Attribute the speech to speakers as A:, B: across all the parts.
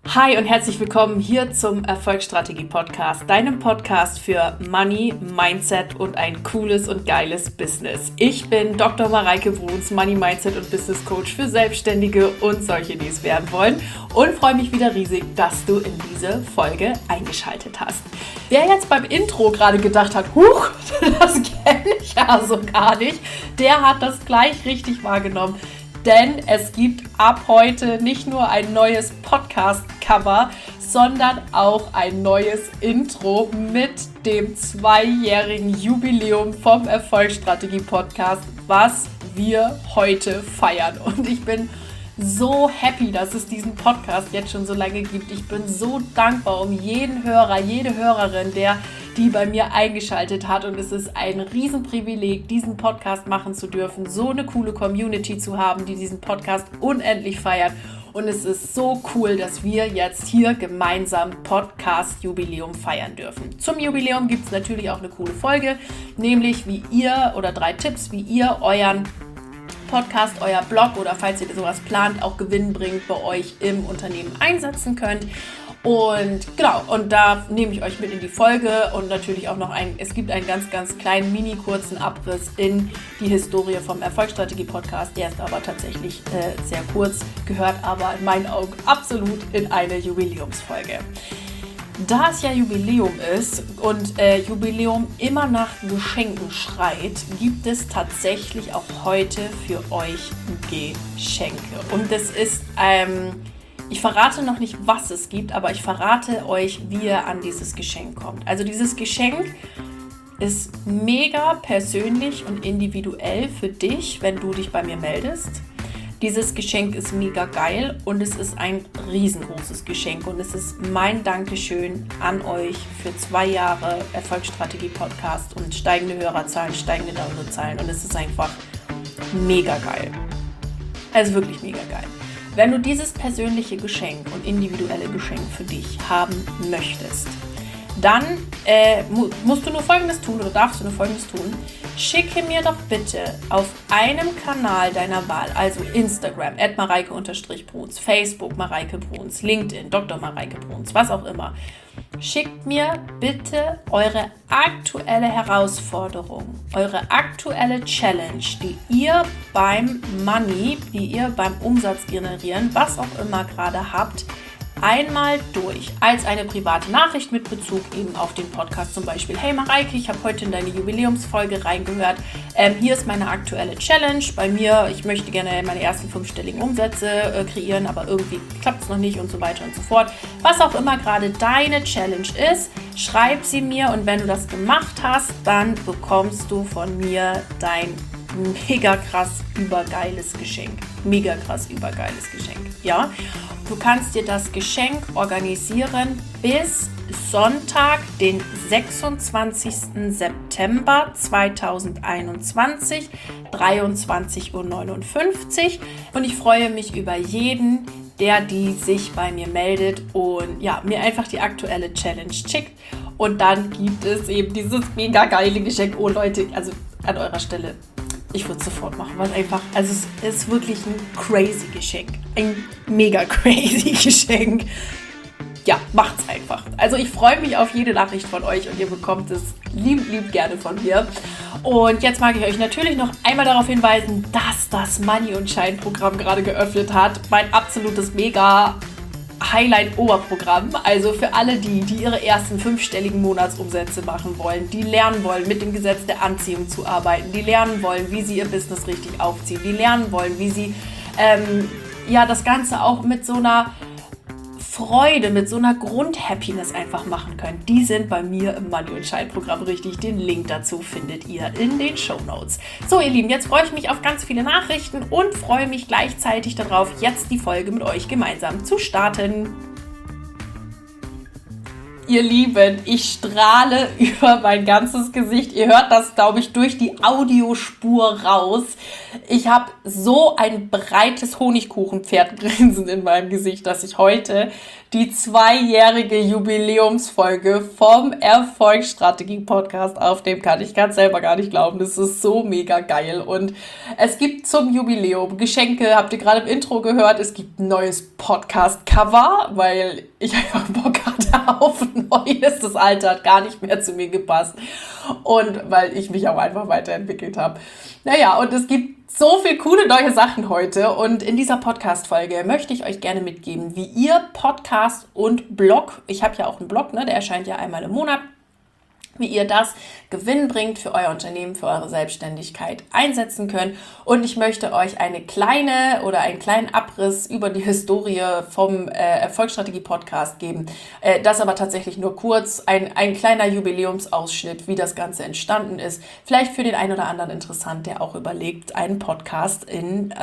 A: Hi und herzlich willkommen hier zum Erfolgsstrategie-Podcast, deinem Podcast für Money, Mindset und ein cooles und geiles Business. Ich bin Dr. Mareike Bruns, Money, Mindset und Business Coach für Selbstständige und solche, die es werden wollen, und freue mich wieder riesig, dass du in diese Folge eingeschaltet hast. Wer jetzt beim Intro gerade gedacht hat, huch, das kenne ich ja so gar nicht, der hat das gleich richtig wahrgenommen. Denn es gibt ab heute nicht nur ein neues Podcast-Cover, sondern auch ein neues Intro mit dem 2-jährigen Jubiläum vom Erfolgsstrategie-Podcast, was wir heute feiern. Und ich bin so happy, dass es diesen Podcast jetzt schon so lange gibt. Ich bin so dankbar um jeden Hörer, jede Hörerin, die bei mir eingeschaltet hat, und es ist ein Riesenprivileg, diesen Podcast machen zu dürfen, so eine coole Community zu haben, die diesen Podcast unendlich feiert, und es ist so cool, dass wir jetzt hier gemeinsam Podcast-Jubiläum feiern dürfen. Zum Jubiläum gibt es natürlich auch eine coole Folge, nämlich 3 Tipps, wie ihr euren Podcast, euer Blog oder falls ihr sowas plant, auch gewinnbringend bei euch im Unternehmen einsetzen könnt. Und genau, und da nehme ich euch mit in die Folge und natürlich auch noch es gibt einen ganz, ganz kleinen, kurzen Abriss in die Historie vom Erfolgsstrategie-Podcast. Der ist aber tatsächlich sehr kurz, gehört aber in meinen Augen absolut in eine Jubiläumsfolge. Da es ja Jubiläum ist und Jubiläum immer nach Geschenken schreit, gibt es tatsächlich auch heute für euch Geschenke. Und das ist ich verrate noch nicht, was es gibt, aber ich verrate euch, wie ihr an dieses Geschenk kommt. Also dieses Geschenk ist mega persönlich und individuell für dich, wenn du dich bei mir meldest. Dieses Geschenk ist mega geil und es ist ein riesengroßes Geschenk. Und es ist mein Dankeschön an euch für 2 Jahre Erfolgsstrategie-Podcast und steigende Hörerzahlen, steigende Downloadzahlen. Und es ist einfach mega geil. Also wirklich mega geil. Wenn du dieses persönliche Geschenk und individuelle Geschenk für dich haben möchtest, dann musst du nur Folgendes tun oder darfst du nur Folgendes tun. Schicke mir doch bitte auf einem Kanal deiner Wahl, also Instagram, @mareike_bruns, Facebook Mareike Bruns, LinkedIn, Dr. Mareike Bruns, was auch immer. Schickt mir bitte eure aktuelle Herausforderung, eure aktuelle Challenge, die ihr beim Money, die ihr beim Umsatz generieren, was auch immer gerade habt, einmal durch als eine private Nachricht mit Bezug eben auf den Podcast, zum Beispiel: Hey Mareike, ich habe heute in deine Jubiläumsfolge reingehört. Hier ist meine aktuelle Challenge. Bei mir, ich möchte gerne meine ersten 5-stelligen Umsätze kreieren, aber irgendwie klappt es noch nicht und so weiter und so fort. Was auch immer gerade deine Challenge ist, schreib sie mir, und wenn du das gemacht hast, dann bekommst du von mir dein mega krass übergeiles Geschenk. Mega krass übergeiles Geschenk. Ja, du kannst dir das Geschenk organisieren bis Sonntag, den 26. September 2021, 23:59 Uhr. Und ich freue mich über jeden, die sich bei mir meldet und ja, mir einfach die aktuelle Challenge schickt. Und dann gibt es eben dieses mega geile Geschenk. Oh Leute, also an eurer Stelle, ich würde es sofort machen, weil es ist wirklich ein crazy Geschenk. Ein mega crazy Geschenk. Ja, macht's einfach. Also ich freue mich auf jede Nachricht von euch und ihr bekommt es lieb gerne von mir. Und jetzt mag ich euch natürlich noch einmal darauf hinweisen, dass das Money und Shine Programm gerade geöffnet hat. Mein absolutes mega Highlight-Oberprogramm, also für alle die ihre ersten 5-stelligen Monatsumsätze machen wollen, die lernen wollen, mit dem Gesetz der Anziehung zu arbeiten, die lernen wollen, wie sie ihr Business richtig aufziehen, die lernen wollen, wie sie das Ganze auch mit so einer Freude, mit so einer Grundhappiness einfach machen können. Die sind bei mir im Money und Shine Programm richtig. Den Link dazu findet ihr in den Shownotes. So, ihr Lieben, jetzt freue ich mich auf ganz viele Nachrichten und freue mich gleichzeitig darauf, jetzt die Folge mit euch gemeinsam zu starten. Ihr Lieben, ich strahle über mein ganzes Gesicht. Ihr hört das, glaube ich, durch die Audiospur raus. Ich habe so ein breites Honigkuchenpferdgrinsen in meinem Gesicht, dass ich heute die 2-jährige Jubiläumsfolge vom Erfolgsstrategie-Podcast aufnehmen kann. Ich kann es selber gar nicht glauben. Das ist so mega geil. Und es gibt zum Jubiläum Geschenke, habt ihr gerade im Intro gehört. Es gibt ein neues Podcast-Cover, weil ich einfach Bock hatte auf ein neues. Das alte hat gar nicht mehr zu mir gepasst. Und weil ich mich auch einfach weiterentwickelt habe. Naja, und es gibt so viele coole neue Sachen heute, und in dieser Podcast-Folge möchte ich euch gerne mitgeben, wie ihr Podcast und Blog, ich habe ja auch einen Blog, ne, der erscheint ja einmal im Monat, wie ihr das gewinnbringend für euer Unternehmen, für eure Selbstständigkeit einsetzen könnt. Und ich möchte euch einen kleinen Abriss über die Historie vom Erfolgsstrategie-Podcast geben. Das aber tatsächlich nur kurz, ein kleiner Jubiläumsausschnitt, wie das Ganze entstanden ist. Vielleicht für den einen oder anderen interessant, der auch überlegt, einen Podcast in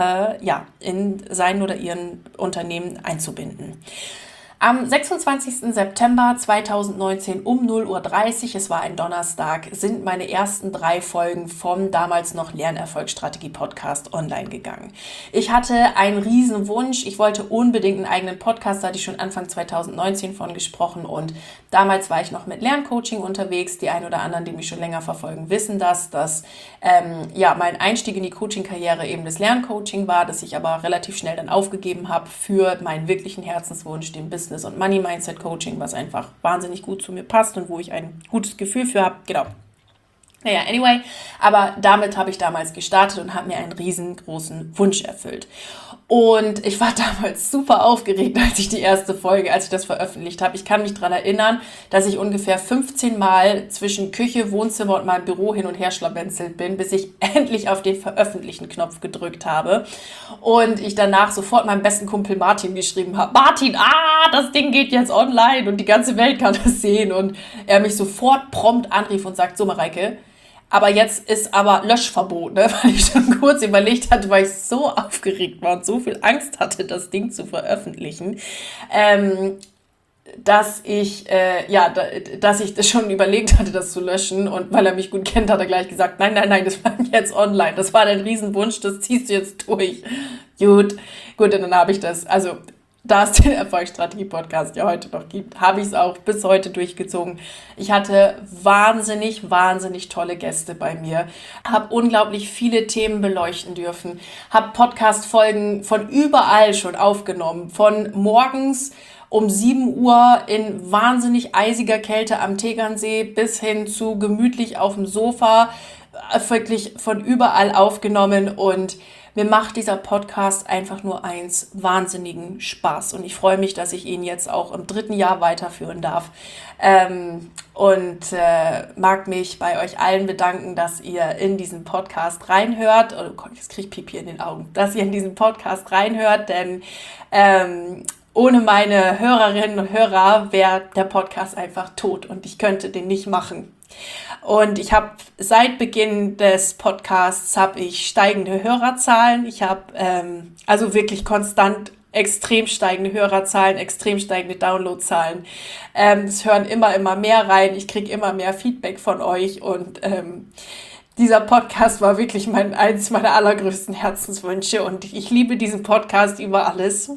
A: sein oder ihren Unternehmen einzubinden. Am 26. September 2019 um 0:30 Uhr, es war ein Donnerstag, sind meine ersten 3 Folgen vom damals noch Lernerfolgsstrategie-Podcast online gegangen. Ich hatte einen riesen Wunsch, ich wollte unbedingt einen eigenen Podcast, da hatte ich schon Anfang 2019 von gesprochen, und damals war ich noch mit Lerncoaching unterwegs. Die ein oder anderen, die mich schon länger verfolgen, wissen dass mein Einstieg in die Coaching-Karriere eben das Lerncoaching war, das ich aber relativ schnell dann aufgegeben habe für meinen wirklichen Herzenswunsch, den Business- und Money-Mindset-Coaching, was einfach wahnsinnig gut zu mir passt und wo ich ein gutes Gefühl für habe. Genau. Naja, anyway, aber damit habe ich damals gestartet und habe mir einen riesengroßen Wunsch erfüllt. Und ich war damals super aufgeregt, als ich das veröffentlicht habe. Ich kann mich daran erinnern, dass ich ungefähr 15 Mal zwischen Küche, Wohnzimmer und meinem Büro hin und her schlawenzelt bin, bis ich endlich auf den Veröffentlichen-Knopf gedrückt habe. Und ich danach sofort meinem besten Kumpel Martin geschrieben habe: Martin, das Ding geht jetzt online und die ganze Welt kann das sehen. Und er mich sofort prompt anrief und sagt: So, Mareike, aber jetzt ist aber Löschverbot, ne? Weil ich schon kurz überlegt hatte, weil ich so aufgeregt war und so viel Angst hatte, das Ding zu veröffentlichen, dass ich das schon überlegt hatte, das zu löschen. Und weil er mich gut kennt, hat er gleich gesagt: Nein, das bleibt jetzt online. Das war dein Riesenwunsch, das ziehst du jetzt durch. Gut, und dann habe ich das, also da es den Erfolgsstrategie-Podcast ja heute noch gibt, habe ich es auch bis heute durchgezogen. Ich hatte wahnsinnig tolle Gäste bei mir, habe unglaublich viele Themen beleuchten dürfen, habe Podcast-Folgen von überall schon aufgenommen, von morgens um 7 Uhr in wahnsinnig eisiger Kälte am Tegernsee bis hin zu gemütlich auf dem Sofa, wirklich von überall aufgenommen, und mir macht dieser Podcast einfach nur wahnsinnigen Spaß, und ich freue mich, dass ich ihn jetzt auch im 3. Jahr weiterführen darf, mag mich bei euch allen bedanken, dass ihr in diesen Podcast reinhört. Oh Gott, jetzt kriege ich Pipi in den Augen. Dass ihr in diesen Podcast reinhört, denn ohne meine Hörerinnen und Hörer wäre der Podcast einfach tot und ich könnte den nicht machen. Und ich habe seit Beginn des Podcasts steigende Hörerzahlen. Ich habe also wirklich konstant extrem steigende Hörerzahlen, extrem steigende Downloadzahlen. Es hören immer mehr rein. Ich kriege immer mehr Feedback von euch, und dieser Podcast war wirklich eins meiner allergrößten Herzenswünsche, und ich liebe diesen Podcast über alles.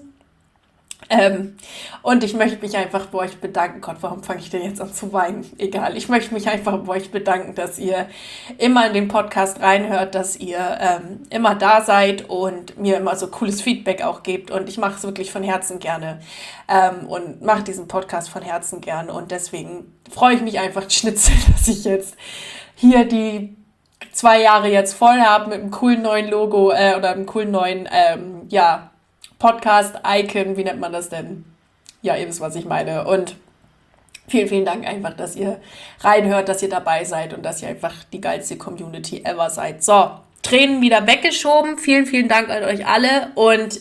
A: Und ich möchte mich einfach bei euch bedanken. Gott, warum fange ich denn jetzt an zu weinen? Egal, ich möchte mich einfach bei euch bedanken, dass ihr immer in den Podcast reinhört, dass ihr immer da seid und mir immer so cooles Feedback auch gebt. Und ich mache es wirklich von Herzen gerne und mache diesen Podcast von Herzen gerne. Und deswegen freue ich mich einfach Schnitzel, dass ich jetzt hier die 2 Jahre jetzt voll habe mit einem coolen neuen Logo oder einem coolen neuen, Podcast-Icon, wie nennt man das denn? Ja, ihr wisst, was ich meine. Und vielen Dank einfach, dass ihr reinhört, dass ihr dabei seid und dass ihr einfach die geilste Community ever seid. So, Tränen wieder weggeschoben. Vielen Dank an euch alle. Und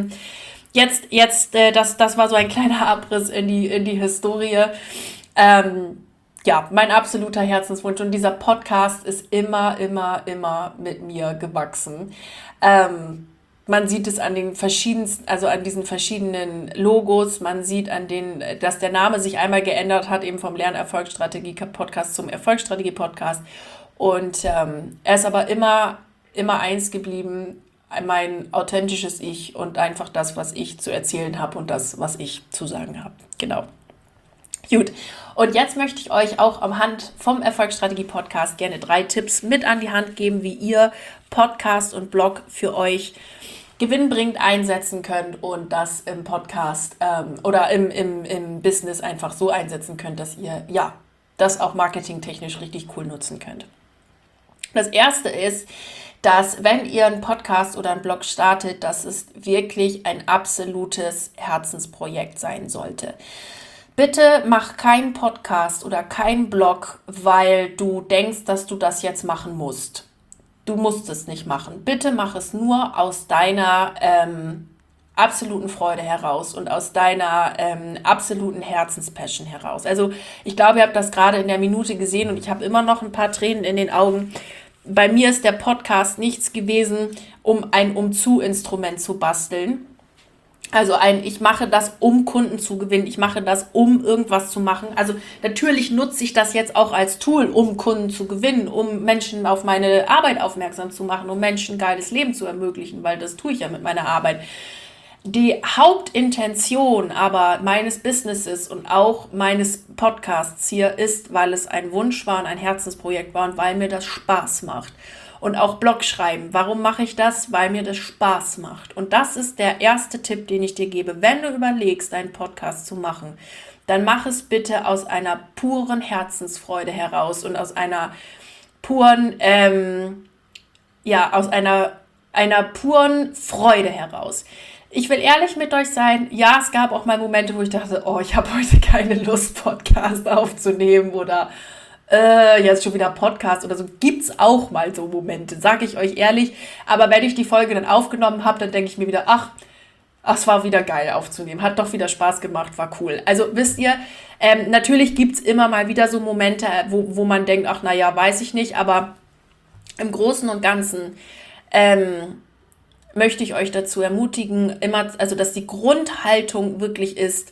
A: das war so ein kleiner Abriss in die Historie. Mein absoluter Herzenswunsch. Und dieser Podcast ist immer mit mir gewachsen. Man sieht es an den verschiedensten, also an diesen verschiedenen Logos. Man sieht dass der Name sich einmal geändert hat, eben vom Lernerfolgsstrategie-Podcast zum Erfolgsstrategie-Podcast. Und er ist aber immer eins geblieben, mein authentisches Ich und einfach das, was ich zu erzählen habe und das, was ich zu sagen habe. Genau. Gut, und jetzt möchte ich euch auch am Hand vom Erfolgsstrategie-Podcast gerne 3 Tipps mit an die Hand geben, wie ihr Podcast und Blog für euch gewinnbringend einsetzen könnt und das im Podcast oder im Business einfach so einsetzen könnt, dass ihr das auch marketingtechnisch richtig cool nutzen könnt. Das erste ist, dass wenn ihr einen Podcast oder einen Blog startet, dass es wirklich ein absolutes Herzensprojekt sein sollte. Bitte mach keinen Podcast oder keinen Blog, weil du denkst, dass du das jetzt machen musst. Du musst es nicht machen. Bitte mach es nur aus deiner absoluten Freude heraus und aus deiner absoluten Herzenspassion heraus. Also ich glaube, ihr habt das gerade in der Minute gesehen und ich habe immer noch ein paar Tränen in den Augen. Bei mir ist der Podcast nichts gewesen, um ein Umzu-Instrument zu basteln. Also ich mache das, um Kunden zu gewinnen. Ich mache das, um irgendwas zu machen. Also natürlich nutze ich das jetzt auch als Tool, um Kunden zu gewinnen, um Menschen auf meine Arbeit aufmerksam zu machen, um Menschen ein geiles Leben zu ermöglichen, weil das tue ich ja mit meiner Arbeit. Die Hauptintention aber meines Businesses und auch meines Podcasts hier ist, weil es ein Wunsch war und ein Herzensprojekt war und weil mir das Spaß macht. Und auch Blog schreiben. Warum mache ich das? Weil mir das Spaß macht. Und das ist der erste Tipp, den ich dir gebe. Wenn du überlegst, einen Podcast zu machen, dann mach es bitte aus einer puren Herzensfreude heraus und aus einer puren, aus einer puren Freude heraus. Ich will ehrlich mit euch sein, ja, es gab auch mal Momente, wo ich dachte, ich habe heute keine Lust, Podcast aufzunehmen oder jetzt schon wieder Podcast oder so. Gibt's auch mal so Momente, sage ich euch ehrlich. Aber wenn ich die Folge dann aufgenommen habe, dann denke ich mir wieder, ach, es war wieder geil aufzunehmen. Hat doch wieder Spaß gemacht, war cool. Also wisst ihr, natürlich gibt's immer mal wieder so Momente, wo man denkt, ach naja, weiß ich nicht. Aber im Großen und Ganzen möchte ich euch dazu ermutigen, dass die Grundhaltung wirklich ist,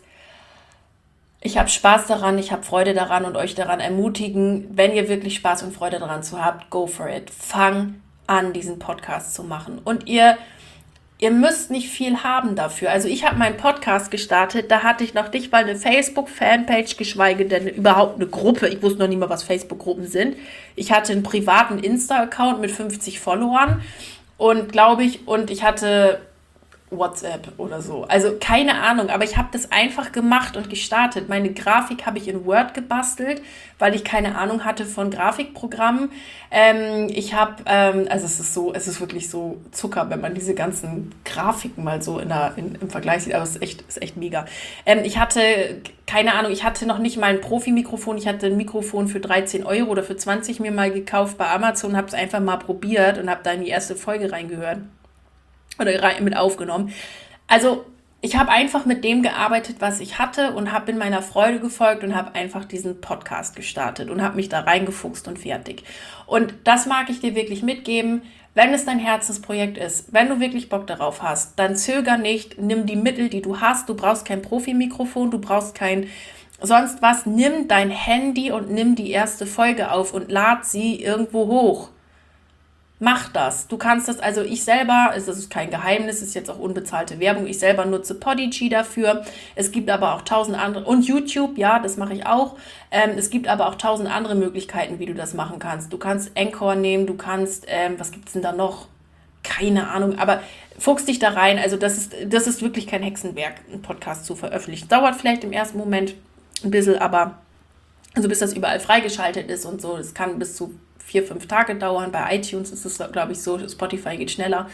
A: ich habe Spaß daran, ich habe Freude daran und euch daran ermutigen, wenn ihr wirklich Spaß und Freude daran zu habt, go for it. Fang an, diesen Podcast zu machen. Und ihr müsst nicht viel haben dafür. Also ich habe meinen Podcast gestartet, da hatte ich noch nicht mal eine Facebook-Fanpage, geschweige denn überhaupt eine Gruppe. Ich wusste noch nicht mal, was Facebook-Gruppen sind. Ich hatte einen privaten Insta-Account mit 50 Followern und ich hatte WhatsApp oder so. Also keine Ahnung, aber ich habe das einfach gemacht und gestartet. Meine Grafik habe ich in Word gebastelt, weil ich keine Ahnung hatte von Grafikprogrammen. Ich habe, es ist wirklich so Zucker, wenn man diese ganzen Grafiken mal so im Vergleich sieht, aber es ist echt mega. Ich hatte, keine Ahnung, ich hatte noch nicht mal ein Profi-Mikrofon. Ich hatte ein Mikrofon für 13 € oder für 20 mir mal gekauft bei Amazon, habe es einfach mal probiert und habe da in die erste Folge reingehört. Oder mit aufgenommen. Also ich habe einfach mit dem gearbeitet, was ich hatte und habe in meiner Freude gefolgt und habe einfach diesen Podcast gestartet und habe mich da reingefuchst und fertig. Und das mag ich dir wirklich mitgeben, wenn es dein Herzensprojekt ist, wenn du wirklich Bock darauf hast, dann zöger nicht, nimm die Mittel, die du hast. Du brauchst kein Profi-Mikrofon, du brauchst kein sonst was. Nimm dein Handy und nimm die erste Folge auf und lad sie irgendwo hoch. Mach das. Du kannst das, also ich selber, es ist kein Geheimnis, es ist jetzt auch unbezahlte Werbung, ich selber nutze Podigy dafür. Es gibt aber auch 1000 andere, und YouTube, ja, das mache ich auch. Es gibt aber auch 1000 andere Möglichkeiten, wie du das machen kannst. Du kannst Anchor nehmen, du kannst, was gibt's denn da noch? Keine Ahnung, aber fuchs dich da rein. Also das ist wirklich kein Hexenwerk, einen Podcast zu veröffentlichen. Dauert vielleicht im ersten Moment ein bisschen, aber also bis das überall freigeschaltet ist und so, das kann bis zu 4-5 Tage dauern. Bei iTunes ist es, glaube ich, so. Spotify geht schneller.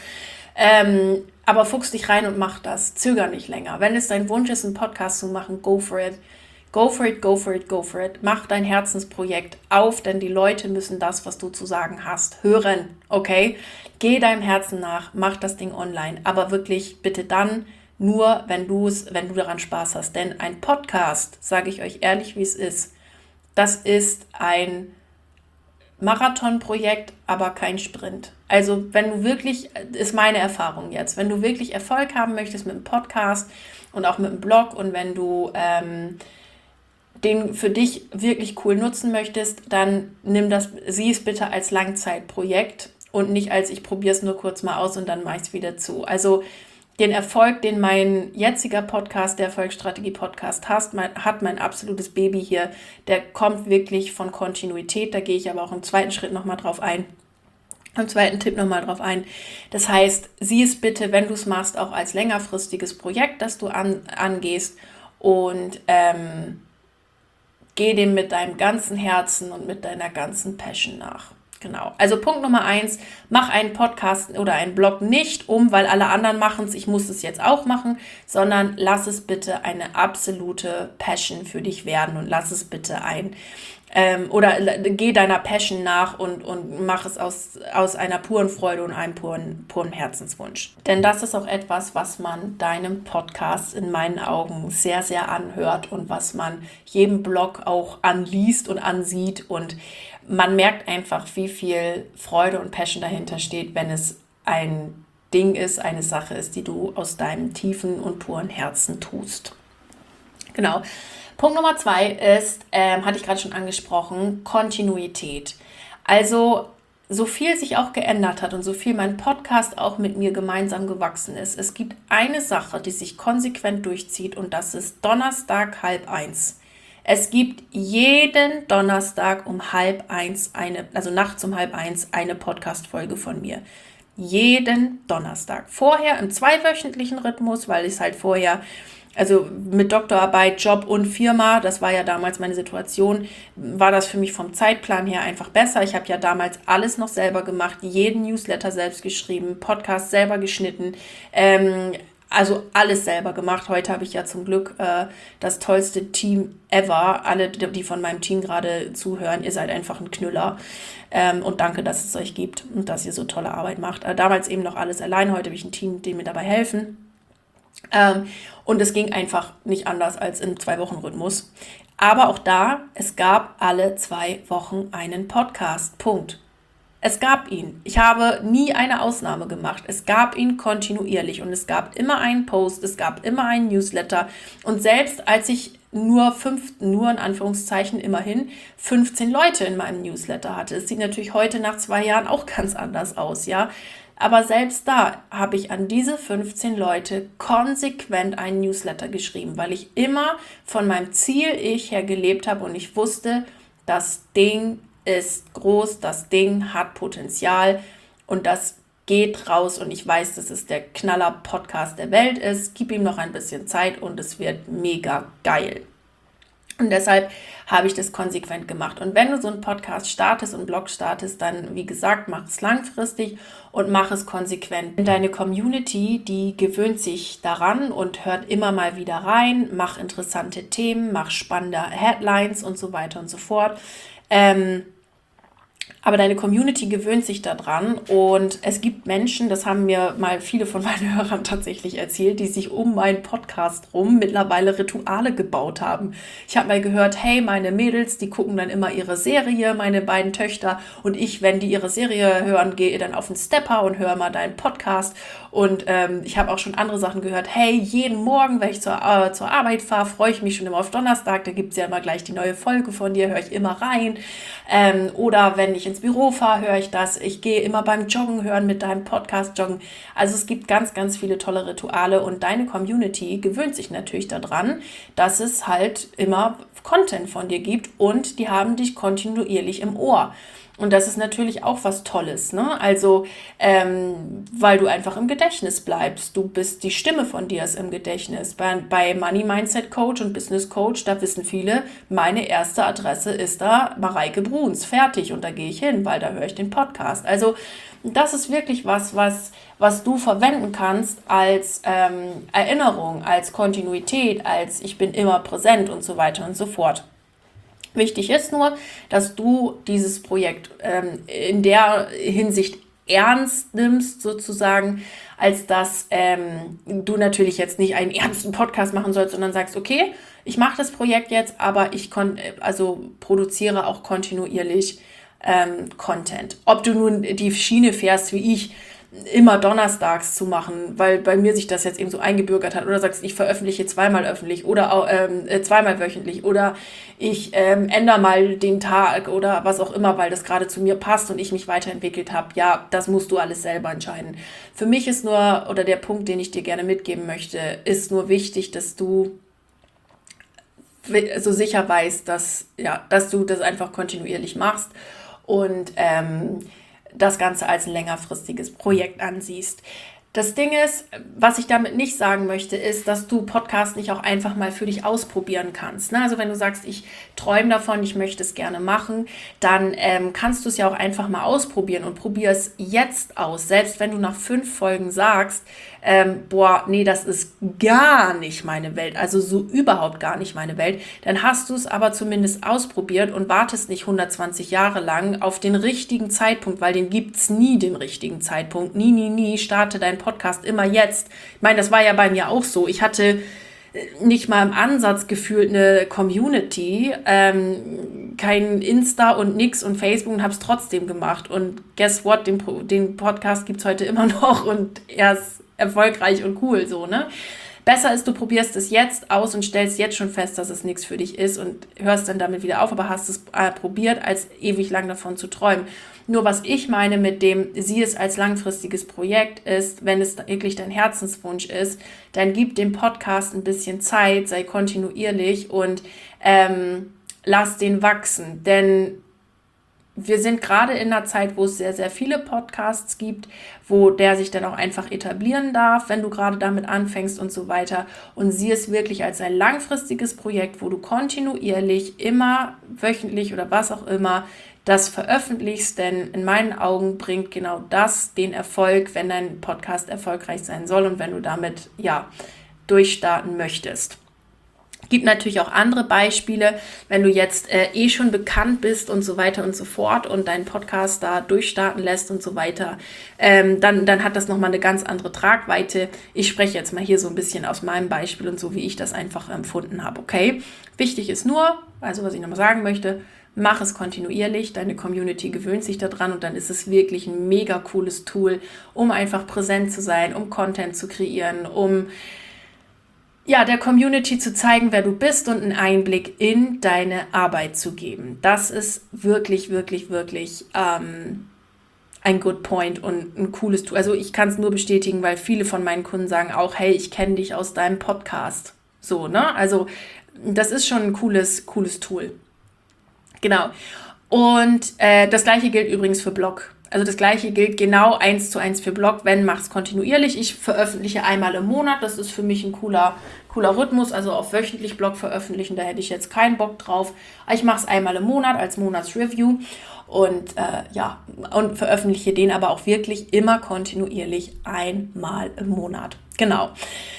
A: Aber fuchs dich rein und mach das. Zöger nicht länger. Wenn es dein Wunsch ist, einen Podcast zu machen, go for it. Go for it, go for it, go for it. Mach dein Herzensprojekt auf, denn die Leute müssen das, was du zu sagen hast, hören. Okay? Geh deinem Herzen nach, mach das Ding online. Aber wirklich bitte dann nur, wenn du daran Spaß hast. Denn ein Podcast, sage ich euch ehrlich, wie es ist, das ist ein Marathonprojekt, aber kein Sprint. Also wenn du wirklich, ist meine Erfahrung jetzt, wenn du wirklich Erfolg haben möchtest mit dem Podcast und auch mit dem Blog und wenn du den für dich wirklich cool nutzen möchtest, dann sieh es bitte als Langzeitprojekt und nicht als ich probiere es nur kurz mal aus und dann mache ich es wieder zu. Also den Erfolg, den mein jetziger Podcast, der Erfolgsstrategie-Podcast hat mein absolutes Baby hier, der kommt wirklich von Kontinuität. Da gehe ich aber auch im zweiten Schritt nochmal drauf ein. Im zweiten Tipp nochmal drauf ein. Das heißt, sieh es bitte, wenn du es machst, auch als längerfristiges Projekt, das du angehst und geh dem mit deinem ganzen Herzen und mit deiner ganzen Passion nach. Genau. Also Punkt Nummer 1, mach einen Podcast oder einen Blog nicht weil alle anderen machen es, ich muss es jetzt auch machen, sondern lass es bitte eine absolute Passion für dich werden und lass es bitte oder geh deiner Passion nach und mach es aus einer puren Freude und einem puren Herzenswunsch. Denn das ist auch etwas, was man deinem Podcast in meinen Augen sehr, sehr anhört und was man jedem Blog auch anliest und ansieht und man merkt einfach, wie viel Freude und Passion dahinter steht, wenn es ein Ding ist, eine Sache ist, die du aus deinem tiefen und puren Herzen tust. Genau. Punkt Nummer 2 ist, hatte ich gerade schon angesprochen, Kontinuität. Also so viel sich auch geändert hat und so viel mein Podcast auch mit mir gemeinsam gewachsen ist. Es gibt eine Sache, die sich konsequent durchzieht und das ist Donnerstag 12:30. Es gibt jeden Donnerstag um 12:30 nachts um 12:30 eine Podcast-Folge von mir. Jeden Donnerstag. Vorher im 2-wöchentlichen Rhythmus, weil ich es halt vorher, also mit Doktorarbeit, Job und Firma, das war ja damals meine Situation, war das für mich vom Zeitplan her einfach besser. Ich habe ja damals alles noch selber gemacht, jeden Newsletter selbst geschrieben, Podcast selber geschnitten, also alles selber gemacht. Heute habe ich ja zum Glück das tollste Team ever. Alle, die von meinem Team gerade zuhören, ihr seid einfach ein Knüller. Und danke, dass es euch gibt und dass ihr so tolle Arbeit macht. Damals eben noch alles allein. Heute habe ich ein Team, die mir dabei helfen. Und es ging einfach nicht anders als im 2-Wochen-Rhythmus. Aber auch da, es gab alle 2 Wochen einen Podcast. Punkt. Es gab ihn. Ich habe nie eine Ausnahme gemacht. Es gab ihn kontinuierlich und es gab immer einen Post, es gab immer einen Newsletter. Und selbst als ich nur in Anführungszeichen immerhin 15 Leute in meinem Newsletter hatte. Es sieht natürlich heute nach 2 Jahren auch ganz anders aus, ja. Aber selbst da habe ich an diese 15 Leute konsequent einen Newsletter geschrieben, weil ich immer von meinem Ziel-Ich her gelebt habe und ich wusste, das Ding ist groß, das Ding hat Potenzial und das geht raus und ich weiß, dass es der Knaller-Podcast der Welt ist. Gib ihm noch ein bisschen Zeit und es wird mega geil. Und deshalb habe ich das konsequent gemacht. Und wenn du so einen Podcast startest und Blog startest, dann, wie gesagt, mach es langfristig und mach es konsequent. Deine Community, die gewöhnt sich daran und hört immer mal wieder rein, mach interessante Themen, mach spannende Headlines und so weiter und so fort. Aber deine Community gewöhnt sich daran und es gibt Menschen, das haben mir mal viele von meinen Hörern tatsächlich erzählt, die sich um meinen Podcast rum mittlerweile Rituale gebaut haben. Ich habe mal gehört, hey, meine Mädels, die gucken dann immer ihre Serie, meine beiden Töchter und ich, wenn die ihre Serie hören, gehe dann auf den Stepper und höre mal deinen Podcast. Und ich habe auch schon andere Sachen gehört, hey, jeden Morgen, wenn ich zur Arbeit fahre, freue ich mich schon immer auf Donnerstag, da gibt es ja immer gleich die neue Folge von dir, höre ich immer rein. Oder wenn ich ins Büro fahre, höre ich das. Ich gehe immer beim Joggen hören mit deinem Podcast joggen. Also es gibt ganz, ganz viele tolle Rituale und deine Community gewöhnt sich natürlich daran, dass es halt immer Content von dir gibt und die haben dich kontinuierlich im Ohr. Und das ist natürlich auch was Tolles, ne? Also, weil du einfach im Gedächtnis bleibst. Du bist, die Stimme von dir ist im Gedächtnis. Bei Money Mindset Coach und Business Coach, da wissen viele, meine erste Adresse ist da Mareike Bruns, fertig. Und da gehe ich hin, weil da höre ich den Podcast. Also, das ist wirklich was du verwenden kannst als Erinnerung, als Kontinuität, als ich bin immer präsent und so weiter und so fort. Wichtig ist nur, dass du dieses Projekt in der Hinsicht ernst nimmst, sozusagen, als dass du natürlich jetzt nicht einen ernsten Podcast machen sollst, sondern sagst, okay, ich mache das Projekt jetzt, aber ich produziere auch kontinuierlich Content. Ob du nun die Schiene fährst, wie ich, immer donnerstags zu machen, weil bei mir sich das jetzt eben so eingebürgert hat, oder sagst, ich veröffentliche zweimal öffentlich oder auch, zweimal wöchentlich, oder ich ändere mal den Tag oder was auch immer, weil das gerade zu mir passt und ich mich weiterentwickelt habe. Ja, das musst du alles selber entscheiden. Für mich ist nur, oder der Punkt, den ich dir gerne mitgeben möchte, ist nur wichtig, dass du so sicher weißt, dass du das einfach kontinuierlich machst und das Ganze als ein längerfristiges Projekt ansiehst. Das Ding ist, was ich damit nicht sagen möchte, ist, dass du Podcast nicht auch einfach mal für dich ausprobieren kannst. Also wenn du sagst, ich träume davon, ich möchte es gerne machen, dann kannst du es ja auch einfach mal ausprobieren und probier es jetzt aus. Selbst wenn du nach 5 Folgen sagst, nee, das ist gar nicht meine Welt, also so überhaupt gar nicht meine Welt, dann hast du es aber zumindest ausprobiert und wartest nicht 120 Jahre lang auf den richtigen Zeitpunkt, weil den gibt's nie, den richtigen Zeitpunkt. Nie, starte dein Podcast immer jetzt. Ich meine, das war ja bei mir auch so. Ich hatte nicht mal im Ansatz gefühlt eine Community, kein Insta und nix und Facebook und habe es trotzdem gemacht. Und guess what, den Podcast gibt's heute immer noch und er ist erfolgreich und cool, so, ne? Besser ist, du probierst es jetzt aus und stellst jetzt schon fest, dass es nichts für dich ist und hörst dann damit wieder auf, aber hast es probiert, als ewig lang davon zu träumen. Nur was ich meine mit dem, sieh es als langfristiges Projekt ist, wenn es wirklich dein Herzenswunsch ist, dann gib dem Podcast ein bisschen Zeit, sei kontinuierlich und lass den wachsen, denn wir sind gerade in einer Zeit, wo es sehr, sehr viele Podcasts gibt, wo der sich dann auch einfach etablieren darf, wenn du gerade damit anfängst und so weiter. Und sieh es wirklich als ein langfristiges Projekt, wo du kontinuierlich immer wöchentlich oder was auch immer das veröffentlichst, denn in meinen Augen bringt genau das den Erfolg, wenn dein Podcast erfolgreich sein soll und wenn du damit durchstarten möchtest. Gibt natürlich auch andere Beispiele, wenn du jetzt schon bekannt bist und so weiter und so fort und deinen Podcast da durchstarten lässt und so weiter, dann hat das nochmal eine ganz andere Tragweite. Ich spreche jetzt mal hier so ein bisschen aus meinem Beispiel und so, wie ich das einfach empfunden habe, okay? Wichtig ist nur, also was ich nochmal sagen möchte, mach es kontinuierlich, deine Community gewöhnt sich daran und dann ist es wirklich ein mega cooles Tool, um einfach präsent zu sein, um Content zu kreieren, um der Community zu zeigen, wer du bist und einen Einblick in deine Arbeit zu geben. Das ist wirklich, wirklich, wirklich ein Good Point und ein cooles Tool. Also ich kann es nur bestätigen, weil viele von meinen Kunden sagen auch, hey, ich kenne dich aus deinem Podcast. So, ne? Also das ist schon ein cooles Tool. Genau. Und das Gleiche gilt übrigens für Blog. Also das Gleiche gilt genau 1:1 für Blog, mach's kontinuierlich. Ich veröffentliche einmal im Monat, das ist für mich ein cooler Rhythmus, also auf wöchentlich Blog veröffentlichen, da hätte ich jetzt keinen Bock drauf. Ich mache es einmal im Monat als Monatsreview und und veröffentliche den aber auch wirklich immer kontinuierlich einmal im Monat. Genau.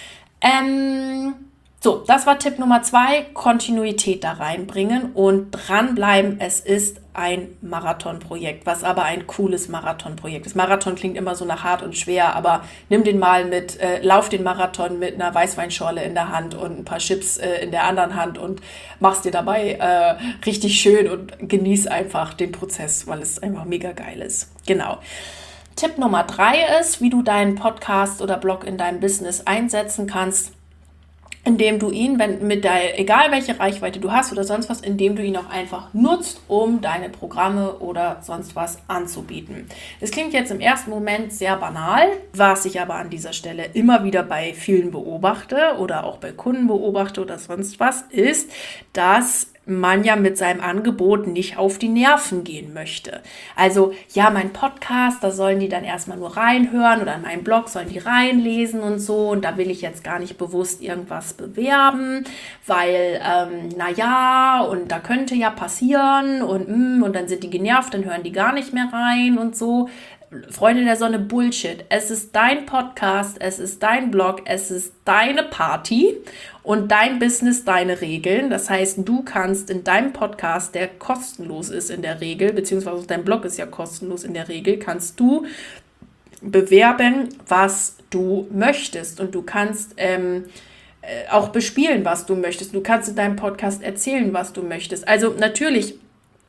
A: So, das war Tipp Nummer 2, Kontinuität da reinbringen und dranbleiben. Es ist ein Marathonprojekt, was aber ein cooles Marathonprojekt ist. Marathon klingt immer so nach hart und schwer, aber nimm den mal lauf den Marathon mit einer Weißweinschorle in der Hand und ein paar Chips in der anderen Hand und mach's dir dabei richtig schön und genieß einfach den Prozess, weil es einfach mega geil ist. Genau. Tipp Nummer 3 ist, wie du deinen Podcast oder Blog in deinem Business einsetzen kannst, indem du ihn, egal welche Reichweite du hast oder sonst was, indem du ihn auch einfach nutzt, um deine Programme oder sonst was anzubieten. Das klingt jetzt im ersten Moment sehr banal, was ich aber an dieser Stelle immer wieder bei vielen beobachte oder auch bei Kunden beobachte oder sonst was, ist, dass man ja mit seinem Angebot nicht auf die Nerven gehen möchte. Also mein Podcast, da sollen die dann erstmal nur reinhören oder in meinem Blog sollen die reinlesen und so und da will ich jetzt gar nicht bewusst irgendwas bewerben, weil und da könnte ja passieren und dann sind die genervt, dann hören die gar nicht mehr rein und so. Freunde der Sonne, Bullshit. Es ist dein Podcast, es ist dein Blog, es ist deine Party und dein Business, deine Regeln. Das heißt, du kannst in deinem Podcast, der kostenlos ist in der Regel, beziehungsweise dein Blog ist ja kostenlos in der Regel, kannst du bewerben, was du möchtest und du kannst auch bespielen, was du möchtest. Du kannst in deinem Podcast erzählen, was du möchtest. Also natürlich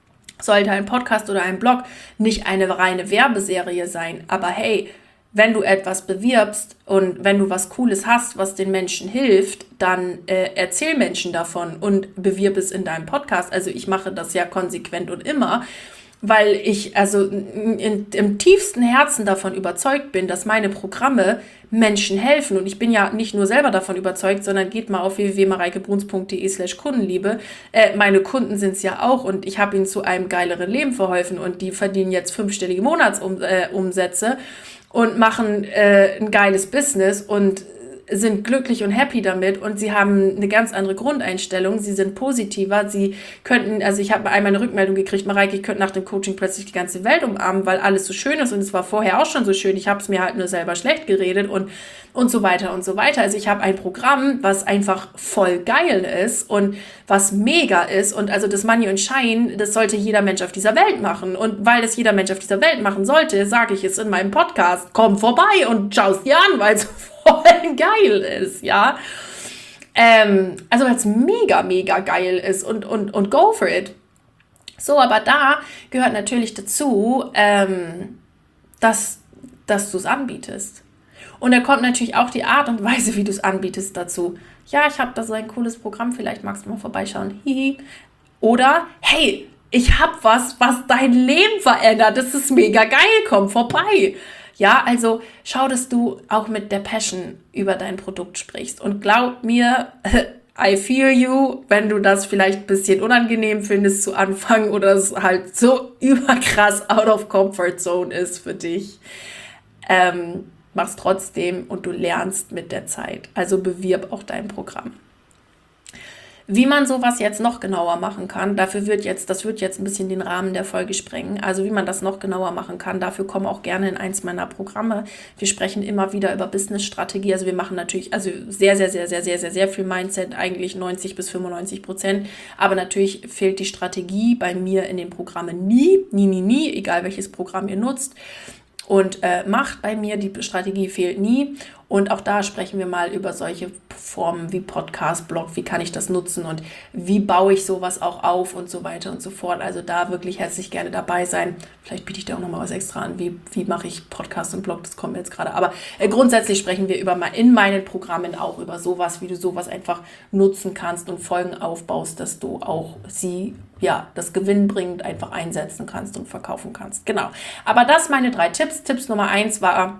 A: sollte ein Podcast oder ein Blog nicht eine reine Werbeserie sein. Aber hey, wenn du etwas bewirbst und wenn du was Cooles hast, was den Menschen hilft, dann erzähl Menschen davon und bewirb es in deinem Podcast. Also ich mache das ja konsequent und immer, weil ich also im tiefsten Herzen davon überzeugt bin, dass meine Programme Menschen helfen. Und ich bin ja nicht nur selber davon überzeugt, sondern geht mal auf www.mareikebruns.de/Kundenliebe. Meine Kunden sind es ja auch und ich habe ihnen zu einem geileren Leben verholfen und die verdienen jetzt 5-stellige Monatsumsätze und machen ein geiles Business und sind glücklich und happy damit und sie haben eine ganz andere Grundeinstellung, sie sind positiver, sie könnten, also ich habe einmal eine Rückmeldung gekriegt, Mareike, ich könnte nach dem Coaching plötzlich die ganze Welt umarmen, weil alles so schön ist und es war vorher auch schon so schön, ich habe es mir halt nur selber schlecht geredet und so weiter und so weiter. Also ich habe ein Programm, was einfach voll geil ist und was mega ist und also das Money und Shine, das sollte jeder Mensch auf dieser Welt machen und weil das jeder Mensch auf dieser Welt machen sollte, sage ich es in meinem Podcast, komm vorbei und schau es dir an, weil es voll geil ist, ja. Also weil es mega, mega geil ist und go for it. So, aber da gehört natürlich dazu, dass du es anbietest. Und da kommt natürlich auch die Art und Weise, wie du es anbietest dazu. Ja, ich habe da so ein cooles Programm, vielleicht magst du mal vorbeischauen. Hihi. Oder, hey, ich habe was dein Leben verändert. Das ist mega geil, komm vorbei. Ja, also schau, dass du auch mit der Passion über dein Produkt sprichst. Und glaub mir, I feel you, wenn du das vielleicht ein bisschen unangenehm findest zu Anfang oder es halt so überkrass out of comfort zone ist für dich. Mach's trotzdem und du lernst mit der Zeit. Also bewirb auch dein Programm. Wie man sowas jetzt noch genauer machen kann, das wird jetzt ein bisschen den Rahmen der Folge sprengen. Also wie man das noch genauer machen kann, dafür komm auch gerne in eins meiner Programme. Wir sprechen immer wieder über Business-Strategie. Also wir machen natürlich sehr, sehr, sehr, sehr, sehr, sehr, sehr viel Mindset, eigentlich 90-95%. Aber natürlich fehlt die Strategie bei mir in den Programmen nie, egal welches Programm ihr nutzt. Und macht bei mir, die Strategie fehlt nie. Und auch da sprechen wir mal über solche Formen wie Podcast, Blog, wie kann ich das nutzen und wie baue ich sowas auch auf und so weiter und so fort. Also da wirklich herzlich gerne dabei sein. Vielleicht biete ich da auch nochmal was extra an, wie mache ich Podcast und Blog, das kommt mir jetzt gerade. Aber grundsätzlich sprechen wir in meinen Programmen auch über sowas, wie du sowas einfach nutzen kannst und Folgen aufbaust, dass du auch das gewinnbringend einfach einsetzen kannst und verkaufen kannst. Genau. Aber das meine 3 Tipps. Tipps Nummer 1 war,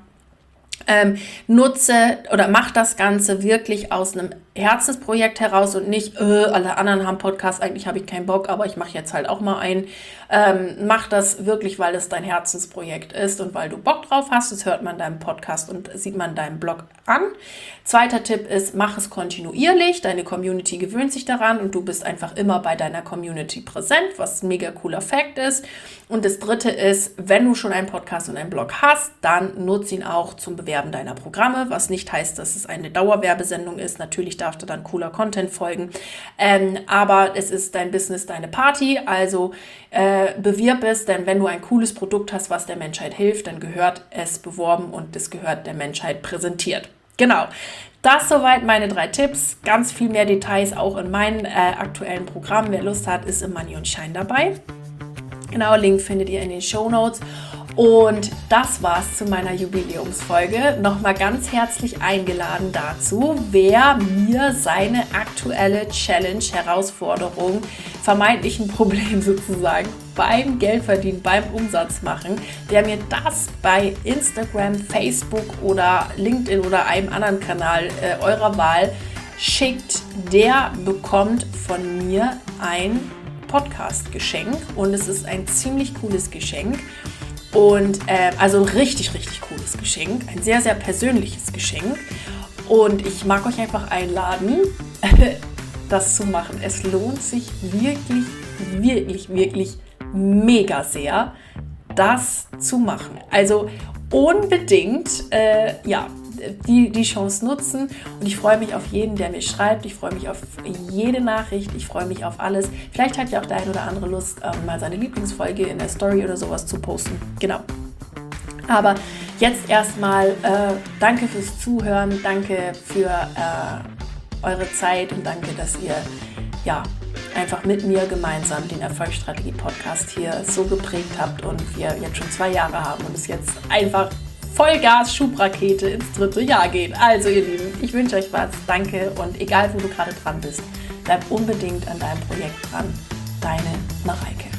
A: nutze oder mach das Ganze wirklich aus einem Herzensprojekt heraus und nicht, alle anderen haben Podcasts, eigentlich habe ich keinen Bock, aber ich mache jetzt halt auch mal einen. Mach das wirklich, weil es dein Herzensprojekt ist und weil du Bock drauf hast. Das hört man in deinem Podcast und sieht man in deinem Blog an. Zweiter Tipp ist, mach es kontinuierlich. Deine Community gewöhnt sich daran und du bist einfach immer bei deiner Community präsent, was ein mega cooler Fact ist. Und das dritte ist, wenn du schon einen Podcast und einen Blog hast, dann nutze ihn auch zum Bewerben deiner Programme, was nicht heißt, dass es eine Dauerwerbesendung ist. Natürlich darf da dann cooler Content folgen, aber es ist dein Business, deine Party, also bewirb es, denn wenn du ein cooles Produkt hast, was der Menschheit hilft, dann gehört es beworben und es gehört der Menschheit präsentiert. Genau, das soweit meine 3 Tipps, ganz viel mehr Details auch in meinen aktuellen Programmen. Wer Lust hat, ist im Money und Shine dabei. Genau, Link findet ihr in den Shownotes. Und das war's zu meiner Jubiläumsfolge. Nochmal ganz herzlich eingeladen dazu, wer mir seine aktuelle Challenge, Herausforderung, vermeintlichen Problem sozusagen beim Geldverdienen, beim Umsatz machen, der mir das bei Instagram, Facebook oder LinkedIn oder einem anderen Kanal eurer Wahl schickt, der bekommt von mir ein Podcast-Geschenk und es ist ein ziemlich cooles Geschenk. Und also ein richtig, richtig cooles Geschenk, ein sehr, sehr persönliches Geschenk. Und ich mag euch einfach einladen, das zu machen. Es lohnt sich wirklich, wirklich, wirklich mega sehr, das zu machen. Also unbedingt, die Chance nutzen und ich freue mich auf jeden, der mir schreibt, ich freue mich auf jede Nachricht, ich freue mich auf alles. Vielleicht hat ja auch der ein oder andere Lust, mal seine Lieblingsfolge in der Story oder sowas zu posten. Genau. Aber jetzt erstmal danke fürs Zuhören, danke für eure Zeit und danke, dass ihr einfach mit mir gemeinsam den Erfolgsstrategie-Podcast hier so geprägt habt und wir jetzt schon 2 Jahre haben und es jetzt einfach Vollgas, Schubrakete ins 3. Jahr geht. Also ihr Lieben, ich wünsche euch was, danke und egal wo du gerade dran bist, bleib unbedingt an deinem Projekt dran. Deine Mareike.